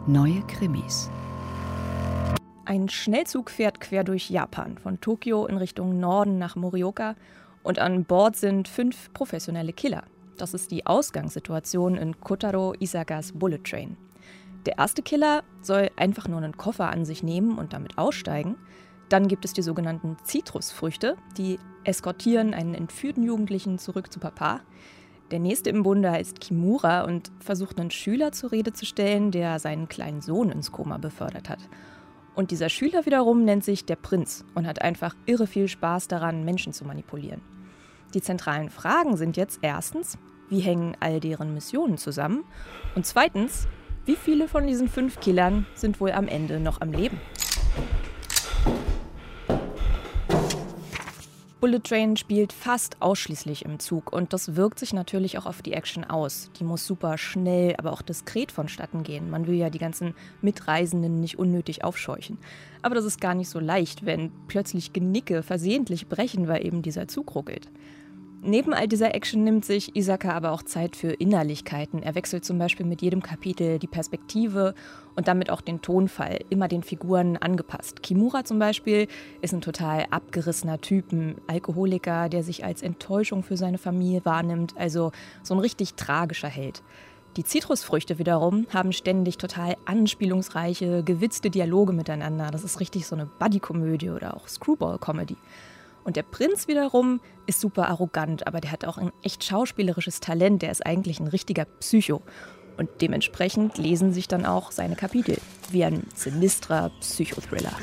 Neue Krimis. Ein Schnellzug fährt quer durch Japan, von Tokio in Richtung Norden nach Morioka, und an Bord sind 5 professionelle Killer. Das ist die Ausgangssituation in Kotaro Isakas Bullet Train. Der erste Killer soll einfach nur einen Koffer an sich nehmen und damit aussteigen. Dann gibt es die sogenannten Zitrusfrüchte, die eskortieren einen entführten Jugendlichen zurück zu Papa. Der nächste im Bunde heißt Kimura und versucht einen Schüler zur Rede zu stellen, der seinen kleinen Sohn ins Koma befördert hat. Und dieser Schüler wiederum nennt sich der Prinz und hat einfach irre viel Spaß daran, Menschen zu manipulieren. Die zentralen Fragen sind jetzt erstens, wie hängen all deren Missionen zusammen? Und zweitens, wie viele von diesen 5 Killern sind wohl am Ende noch am Leben? Bullet Train spielt fast ausschließlich im Zug und das wirkt sich natürlich auch auf die Action aus. Die muss super schnell, aber auch diskret vonstatten gehen. Man will ja die ganzen Mitreisenden nicht unnötig aufscheuchen. Aber das ist gar nicht so leicht, wenn plötzlich Genicke versehentlich brechen, weil eben dieser Zug ruckelt. Neben all dieser Action nimmt sich Isaka aber auch Zeit für Innerlichkeiten. Er wechselt zum Beispiel mit jedem Kapitel die Perspektive und damit auch den Tonfall, immer den Figuren angepasst. Kimura zum Beispiel ist ein total abgerissener Typ, ein Alkoholiker, der sich als Enttäuschung für seine Familie wahrnimmt, also so ein richtig tragischer Held. Die Zitrusfrüchte wiederum haben ständig total anspielungsreiche, gewitzte Dialoge miteinander. Das ist richtig so eine Buddy-Komödie oder auch Screwball-Comedy. Und der Prinz wiederum ist super arrogant, aber der hat auch ein echt schauspielerisches Talent. Der ist eigentlich ein richtiger Psycho. Und dementsprechend lesen sich dann auch seine Kapitel wie ein sinistrer Psychothriller.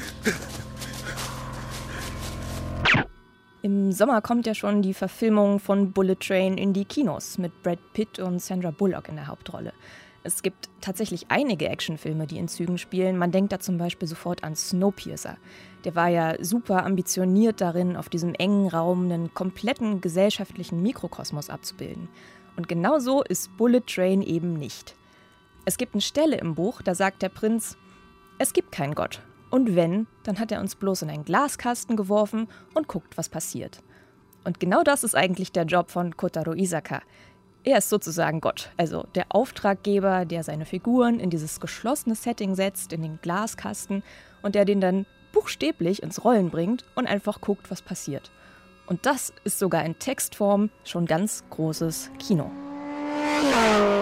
Im Sommer kommt ja schon die Verfilmung von Bullet Train in die Kinos mit Brad Pitt und Sandra Bullock in der Hauptrolle. Es gibt tatsächlich einige Actionfilme, die in Zügen spielen. Man denkt da zum Beispiel sofort an Snowpiercer. Der war ja super ambitioniert darin, auf diesem engen Raum einen kompletten gesellschaftlichen Mikrokosmos abzubilden. Und genau so ist Bullet Train eben nicht. Es gibt eine Stelle im Buch, da sagt der Prinz, es gibt keinen Gott. Und wenn, dann hat er uns bloß in einen Glaskasten geworfen und guckt, was passiert. Und genau das ist eigentlich der Job von Kotaro Isaka. Er ist sozusagen Gott, also der Auftraggeber, der seine Figuren in dieses geschlossene Setting setzt, in den Glaskasten und der den dann buchstäblich ins Rollen bringt und einfach guckt, was passiert. Und das ist sogar in Textform schon ganz großes Kino.